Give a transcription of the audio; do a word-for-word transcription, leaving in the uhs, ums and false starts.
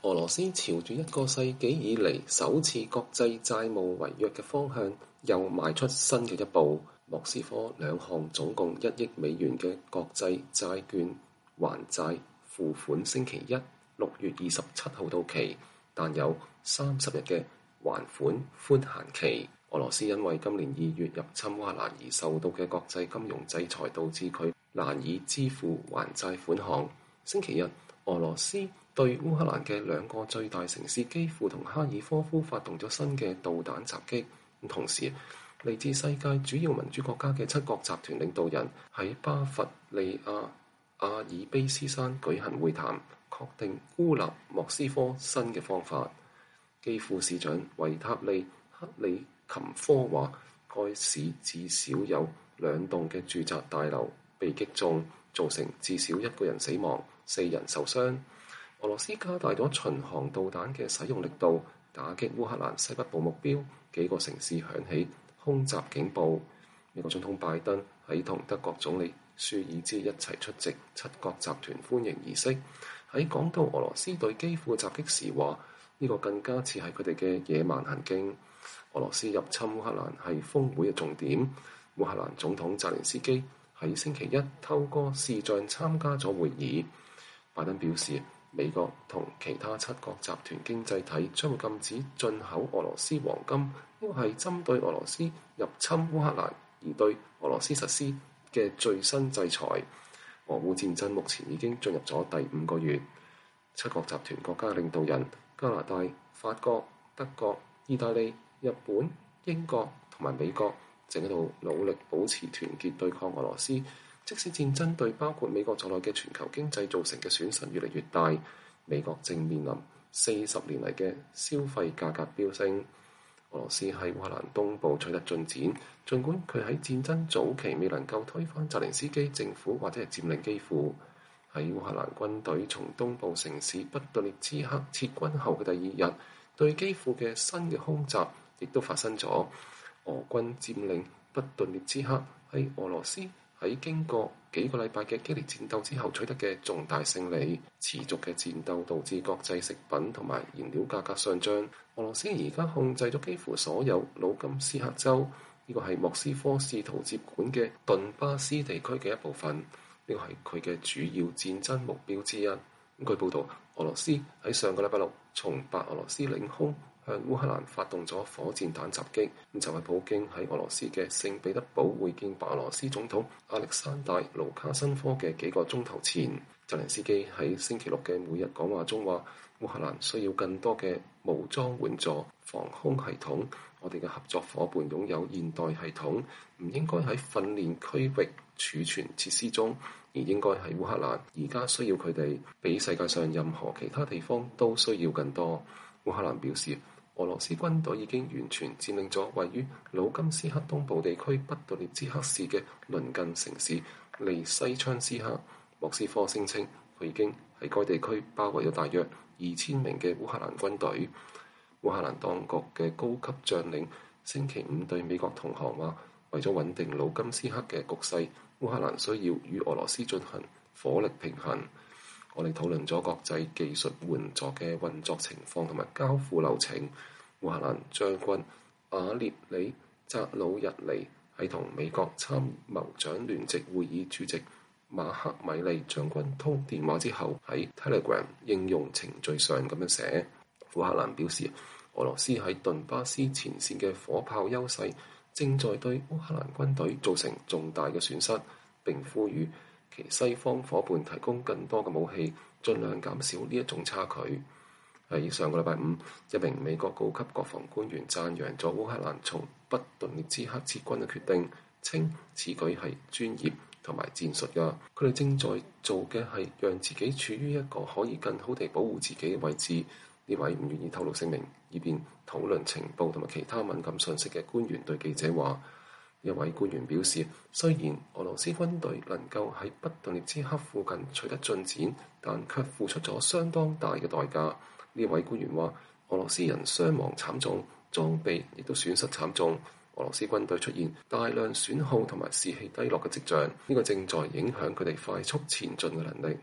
俄羅斯朝住一個世紀以嚟首次國際債務違約嘅方向又邁出新嘅一步。莫斯科兩項總共一億美元嘅國際債券還債付款星期一六月二十七號到期，但有三十日嘅還款寬限期。俄羅斯因為今年二月入侵烏克蘭而受到嘅國際金融制裁，導致佢難以支付還債款項。星期日，俄羅斯對烏克蘭嘅兩個最大城市基輔同哈爾科夫發動咗新嘅導彈襲擊。同時，嚟自世界主要民主國家嘅七國集團領導人喺巴伐利亞阿爾卑斯山舉行會談，確定孤立莫斯科新嘅方法。基輔市長維塔利克里琴科話，該市至少有兩棟嘅住宅大樓被擊中，造成至少一個人死亡，四人受傷。俄羅斯加大咗巡航導彈嘅使用力度，打擊烏克蘭西北部目標，幾個城市響起空襲警報。美國總統拜登喺同德國總理舒爾茲一齊出席七國集團歡迎儀式，喺講到俄羅斯對基輔襲擊時話，呢、這個更加似係佢哋嘅野蠻行徑。俄羅斯入侵烏克蘭係峰會嘅重點。烏克蘭總統澤連斯基喺星期一透過視像參加咗會議。拜登表示，美國同其他七國集團經濟體將會禁止進口俄羅斯黃金，呢個係針對俄羅斯入侵烏克蘭而對俄羅斯實施嘅最新制裁。俄烏戰爭目前已經進入咗第五個月。七國集團國家領導人加拿大、法國、德國、意大利、日本、英國同埋美國正喺度努力保持團結對抗俄羅斯，即使戰爭對包括美國在內嘅全球經濟造成嘅損失越嚟越大，美國正面臨四十年嚟嘅消費價格飆升。俄羅斯喺烏克蘭東部取得進展，儘管佢喺戰爭早期未能夠推翻澤連斯基政府或者係佔領基輔。喺烏克蘭軍隊從東部城市不頓涅茨克撤軍後嘅第二日，對基輔嘅新嘅空襲亦都發生咗。俄軍佔領不頓涅茨克係俄羅斯喺經過幾個禮拜嘅激烈戰鬥之後取得嘅重大勝利。持續嘅戰鬥導致國際食品同埋燃料價格上漲。俄羅斯而家控制咗幾乎所有盧甘斯克州，呢個係莫斯科試圖接管嘅頓巴斯地區嘅一部分，呢個係佢嘅主要戰爭目標之一。據報道，俄羅斯喺上個禮拜六從白俄羅斯領空向烏克蘭發動咗火箭彈襲擊，咁就係普京喺俄羅斯嘅聖彼得堡會見白俄羅斯總統亞歷山大盧卡申科嘅幾個鐘頭前。澤連斯基喺星期六嘅每日講話中話，烏克蘭需要更多嘅武裝援助、防空系統，我哋嘅合作伙伴擁有現代系統，唔應該喺訓練區域儲存設施中，而應該喺烏克蘭。而家需要佢哋比世界上任何其他地方都需要更多。烏克蘭表示，俄羅斯軍隊已經完全佔領咗位於盧甘斯克東部地區不頓涅茨克市嘅鄰近城市利西昌斯克。莫斯科聲稱佢已經喺該地區包圍咗大約二千名嘅烏克蘭軍隊。烏克蘭當局嘅高級將領星期五對美國同行話，為咗穩定盧甘斯克嘅局勢，烏克蘭需要與俄羅斯進行火力平衡。我哋討論咗國際技術援助嘅運作情況同埋交付流程。烏克蘭將軍阿列里扎魯日尼喺同美國參謀長聯席會議主席馬克米利將軍通電話之後，喺 Telegram 應用程序上咁樣寫。烏克蘭表示，俄羅斯喺頓巴斯前線嘅火炮優勢正在對烏克蘭軍隊造成重大嘅損失，並呼籲其西方伙伴提供更多嘅武器，盡量減少呢一種差距。喺上個禮拜五，一名美國高級國防官員讚揚咗烏克蘭從北頓涅茨克撤軍嘅決定，稱此舉係專業同埋戰術㗎。佢哋正在做嘅係讓自己處於一個可以更好地保護自己嘅位置。呢位唔願意透露姓名，以便討論情報同埋其他敏感信息嘅官員對記者話。一位官員表示，雖然俄羅斯軍隊能夠喺北頓涅茨克附近取得進展，但卻付出咗相當大嘅代價。呢位官員話，俄羅斯人傷亡慘重，裝備亦都損失慘重。俄羅斯軍隊出現大量損耗同埋士氣低落嘅跡象，呢個正在影響佢哋快速前進嘅能力。